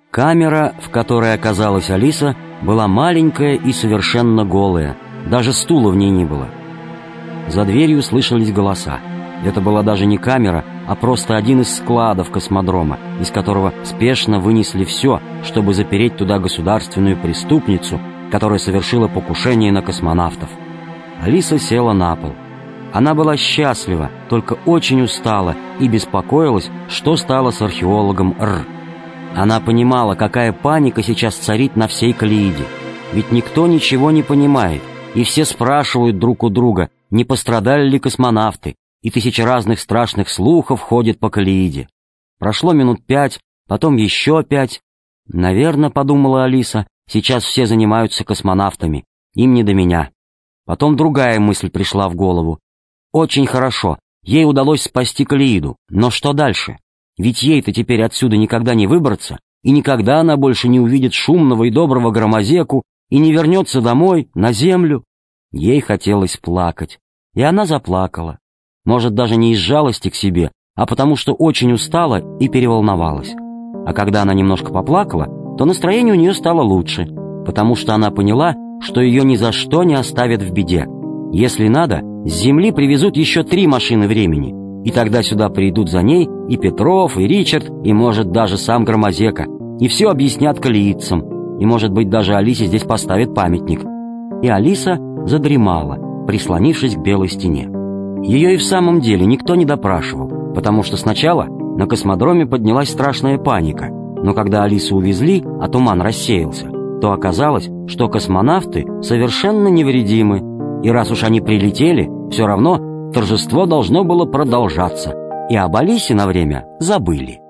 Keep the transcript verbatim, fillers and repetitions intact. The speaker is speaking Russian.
Камера, в которой оказалась Алиса, была маленькая и совершенно голая. Даже стула в ней не было. За дверью слышались голоса. Это была даже не камера, а просто один из складов космодрома, из которого спешно вынесли все, чтобы запереть туда государственную преступницу, которая совершила покушение на космонавтов. Алиса села на пол. Она была счастлива, только очень устала и беспокоилась, что стало с археологом Р. Она понимала, какая паника сейчас царит на всей Колеиде. Ведь никто ничего не понимает, и все спрашивают друг у друга, не пострадали ли космонавты, и тысячи разных страшных слухов ходят по Колеиде. Прошло минут пять, потом еще пять. «Наверное, — подумала Алиса, — сейчас все занимаются космонавтами, им не до меня». Потом другая мысль пришла в голову. Очень хорошо, ей удалось спасти Колеиду, но что дальше? Ведь ей-то теперь отсюда никогда не выбраться, и никогда она больше не увидит шумного и доброго Громозеку и не вернется домой, на землю. Ей хотелось плакать, и она заплакала. Может, даже не из жалости к себе, а потому что очень устала и переволновалась. А когда она немножко поплакала, то настроение у нее стало лучше, потому что она поняла, что ее ни за что не оставят в беде. Если надо, с Земли привезут еще три машины времени, и тогда сюда придут за ней и Петров, и Ричард, и, может, даже сам Громозека, и все объяснят колеидцам, и, может быть, даже Алисе здесь поставят памятник. И Алиса задремала, прислонившись к белой стене. Ее и в самом деле никто не допрашивал, потому что сначала на космодроме поднялась страшная паника, но когда Алису увезли, а туман рассеялся, то оказалось, что космонавты совершенно невредимы, и раз уж они прилетели, все равно торжество должно было продолжаться, и об Алисе на время забыли.